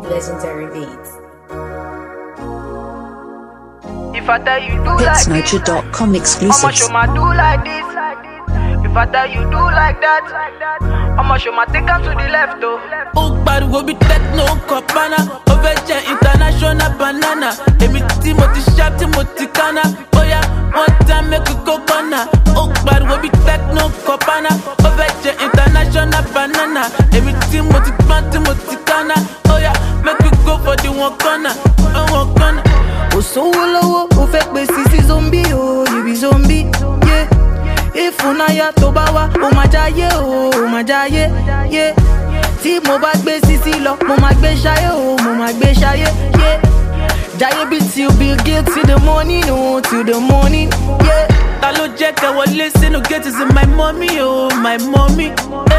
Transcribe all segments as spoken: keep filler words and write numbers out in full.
Legendary beats. If I tell you do like Hits this, Nitro dot com I'ma exclusives. show my do like this. If I tell you do like that, I'ma show my take her to the left though. Oh, but we be techno copana, overture international banana. Emi Timothy sharp, Timothy Kana. Oh yeah, one time make a coconut. Oh, but we be techno copana, overture international banana. Emi Timothy Pan, Timothy Kana. Oh yeah, make we go for the one corner, one corner. Oh, so low, oh, fake baby zombie, oh, you be zombie, yeah. If unaya tobawa, oh my jaye, oh my jaye, yeah. Ti mo ba gbe sisi lo, mo ma gbe shaye, oh mo ma gbe shaye, yeah. Jaye be till Bill Gates till the morning, oh till the morning, yeah. Talo check I will listen to get is in my mommy, oh my mommy.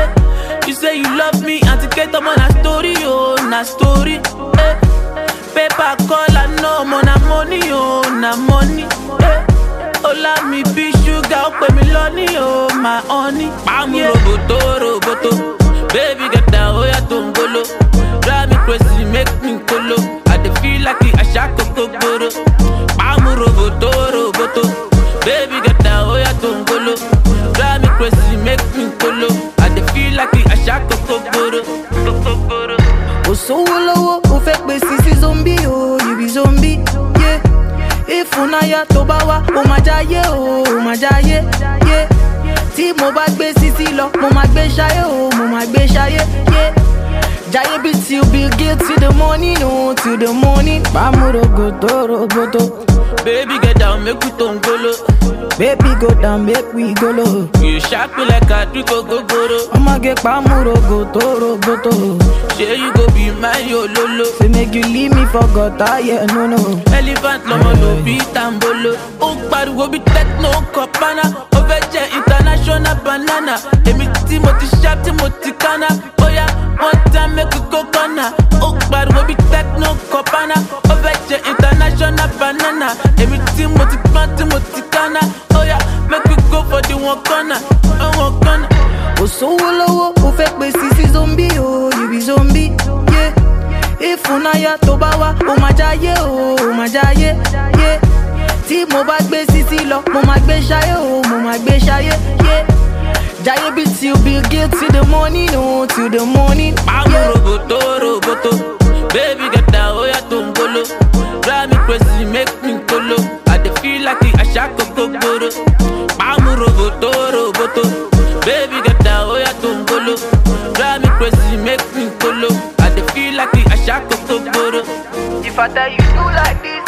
Eh. You say you love me, and to get on a story, oh na story. Eh. Paper call I know, mo na money, oh na money. Eh. Ola mi be sugar, up me lonely, oh my honey. Bam yeah. Roboto, roboto, baby get down, oh ya tongolo. Drive me crazy, make me colo. I dey feel like I shaka kokoro. Bam roboto, roboto, baby get down, oh ya tongolo. Drive me crazy, make me colo. I dey feel like I shaka kokoro, kokoro. Oh so low, oh fake baby zombie, oh you be zombie, yeah. If unaya tobawa, oh my jaye, oh my jaye, yeah. Ti mo ba gbe sisi lo, mo ma gbe shaye, oh mo ma gbe shaye, yeah. Jaye be till Bill Gates till the morning, oh till the morning. Bamuro go toro boto. Baby get down, make we tongolo. Baby go down, make we go low. You shock me like a trick go go go. I'ma get bamuro go toro boto. Say you go be my yo lolo. Say make you leave me for God, yeah no no. Elephant lomo no be tambolo. Oh bad we be techno copana. Overture international banana. Emi Timothy sharp, Timothy Kana. Oh yeah, one time make a coconut. Oh bad we be techno copana. Overture international banana. Emi Timothy Pan, Timothy Kana. Oh yeah, make we go for the one corner, one corner. Oh so low, oh fake baby zombie, oh you be zombie, yeah. If unaya tobawa, oh my jaye, oh my jaye, yeah. Ti mo ba gbe sisi lo, mo ma gbe shaye, oh mo ma gbe shaye, yeah. Jaye be till Bill Gates till the morning, oh till the morning, Bam yeah. roboto, roboto, baby get down, oh ya tongolo. Drive me crazy, make me colo. I dey feel like I shaka kokoro. Bam roboto, roboto, baby get down, oh ya tongolo. Drive me crazy, make me colo. I dey feel like I shaka kokoro. If I tell you do like this,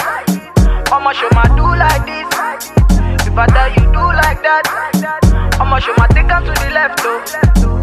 I'ma show my do like this. If I tell you do like that, I'ma show my take her to the left though.